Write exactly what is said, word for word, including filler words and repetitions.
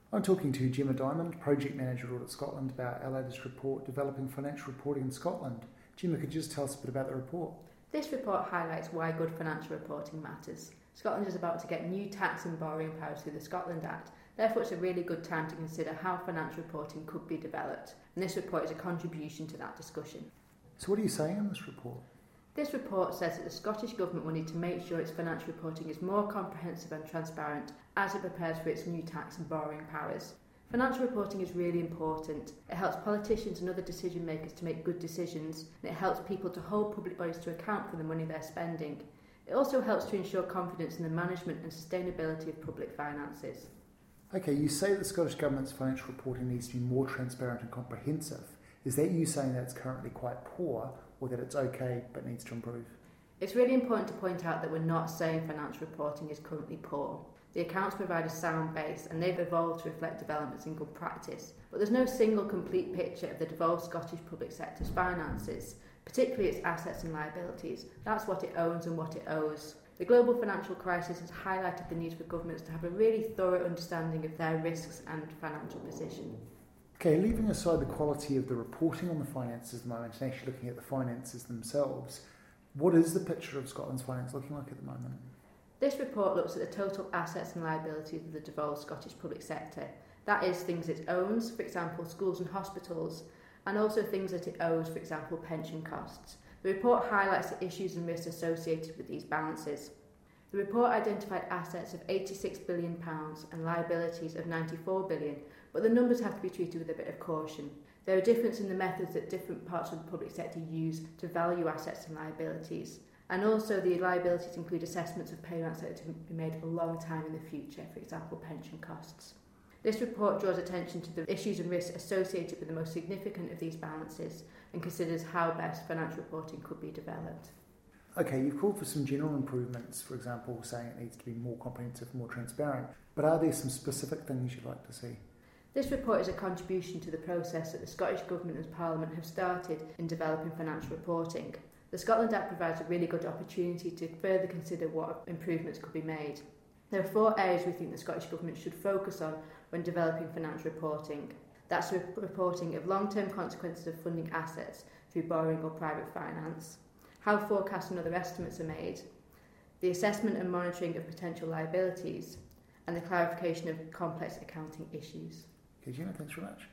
I'm talking to Gemma Diamond, Project Manager at Audit Scotland, about our latest report, Developing Financial Reporting in Scotland. Gemma, could you just tell us a bit about the report? This report highlights why good financial reporting matters. Scotland is about to get new tax and borrowing powers through the Scotland Act. Therefore, it's a really good time to consider how financial reporting could be developed, and this report is a contribution to that discussion. So what are you saying in this report? This report says that the Scottish Government will need to make sure its financial reporting is more comprehensive and transparent as it prepares for its new tax and borrowing powers. Financial reporting is really important. It helps politicians and other decision makers to make good decisions, and it helps people to hold public bodies to account for the money they're spending. It also helps to ensure confidence in the management and sustainability of public finances. Okay, you say that the Scottish Government's financial reporting needs to be more transparent and comprehensive. Is that you saying that it's currently quite poor, or that it's okay but needs to improve? It's really important to point out that we're not saying financial reporting is currently poor. The accounts provide a sound base and they've evolved to reflect developments in good practice. But there's no single complete picture of the devolved Scottish public sector's finances, particularly its assets and liabilities. That's what it owns and what it owes. The global financial crisis has highlighted the need for governments to have a really thorough understanding of their risks and financial position. Okay, leaving aside the quality of the reporting on the finances at the moment and actually looking at the finances themselves, what is the picture of Scotland's finance looking like at the moment? This report looks at the total assets and liabilities of the devolved Scottish public sector. That is, things it owns, for example schools and hospitals, and also things that it owes, for example pension costs. The report highlights the issues and risks associated with these balances. The report identified assets of eighty-six billion pounds and liabilities of ninety-four billion pounds, but the numbers have to be treated with a bit of caution. There are differences in the methods that different parts of the public sector use to value assets and liabilities. And also the liabilities include assessments of payments that are to be made a long time in the future, for example pension costs. This report draws attention to the issues and risks associated with the most significant of these balances and considers how best financial reporting could be developed. Okay, you've called for some general improvements, for example saying it needs to be more comprehensive, more transparent, but are there some specific things you'd like to see? This report is a contribution to the process that the Scottish Government and Parliament have started in developing financial reporting. The Scotland Act provides a really good opportunity to further consider what improvements could be made. There are four areas we think the Scottish Government should focus on when developing financial reporting. That's the reporting of long-term consequences of funding assets through borrowing or private finance, how forecasts and other estimates are made, the assessment and monitoring of potential liabilities, and the clarification of complex accounting issues. Okay, Gina, thanks very much.